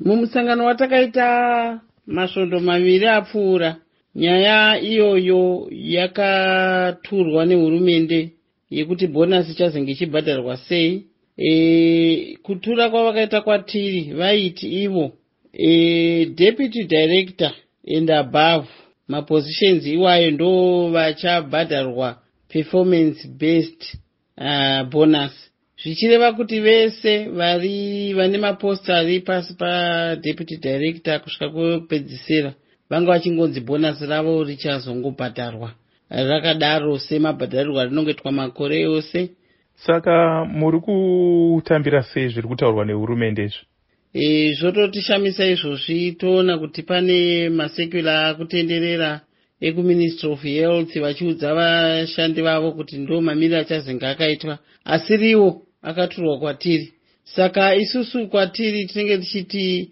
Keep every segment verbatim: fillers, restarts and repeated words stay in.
Mumusangano watakaita masvondo maviri apfuura, nyaya iyoyo yakaturwa nehurumende yekuti bhonasi ichazenge ichibhadharwa sei. E, kutura kwavakaita kwatiri vaiti ivo e, deputy director and above mapositions iwayo ndo vachabhadharwa performance based uh, bonus, zvichireva kuti vese vari vane maposta ari pasi padeputy director kusvika kwepedzisira vanga vachingonzi bhonasi ravo richazongobhadharwa rakadaro semabhadharirwo arinongoitwa makore ose. Saka muri kutambira sei zviri kutaurwa nehurumende izvo? E, zvototishamisa izvozvi. Toona kuti pane masekula akutenderera ekuministry of health vachiudza vashandi vavo kuti ndo mamiriro achazenge akaitwa, asiriwo akaturwa kwatiri. Saka isusu kwatiri tinenge tichiti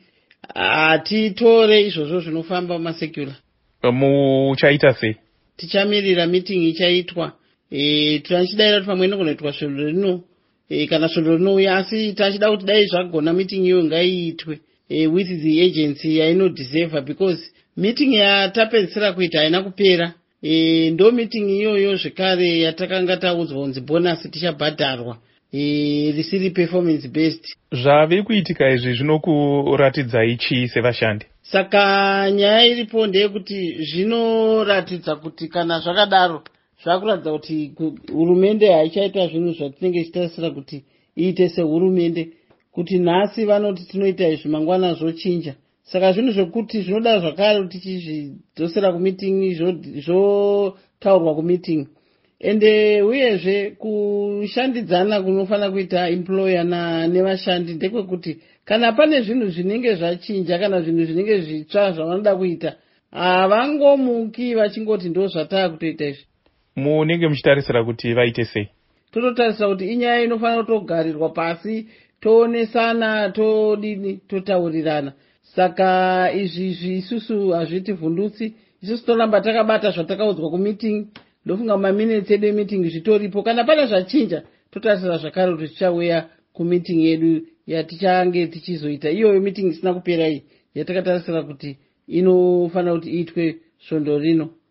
hatitore izvozvo zvinofamba mumasekula. Muchaita sei? Tichamirira meeting ichaitwa. E, tichidaira kuti pamwe inogonoitwa svondo rino e, kana svondo rinouya, asi tachida kuti dai zvagona meeting iyo ngaiitwe e, with the agency yainodeserve, because meeting yatapedzisira kuita haina kupera. E, ndo meeting iyoyo zvekare yatakanga taudzwa kunzi bonus tichabhadharwa e, risiri performance based. Zvave kuitika izvi zvinokuratidzai chii sevashandi? Saka nyaya iripo ndeyekuti zvinoratidza kuti kana zvakadaro zvakuratidza kuti hurumende haichaita zvinhu zvatinenge tichitarisira kuti iite sehurumende, kuti nhasi vanoti tinoita izvi mangwana zvochinja. Saka zvinhu zvekuti zvinoda zvakare kuti tichizvidzosera kumeeting zvotaurwa kumeeting. Ende uyezve kushandidzana kunofanira kuita employer na nevashandi ndekwekuti kana pane zvinhu zvinenge zvachinja kana zvinhu zvinenge zvitsva zvavanoda kuita havangomuki vachingoti ndo zvataa kutoita izvi. Munenge muchitarisira kuti vaite sei? Tototarisira kuti inyaya inofanira kutogarirwa pasi, toonesana, todini, totaurirana. Saka izvi zvisusu hazvitivhundutsi. Isusu toramba takabata zvatakaudzwa kumeeting. Ndofunga maminutes edu emeeting zvitoripo. Kana pane zvachinja totarisira zvakare kuti tichauya kumeeting yedu yatichange tichizoita iyoyo meeting isina kupera iyi yatakatarisira kuti inofanira kuti iitwe svondo rino.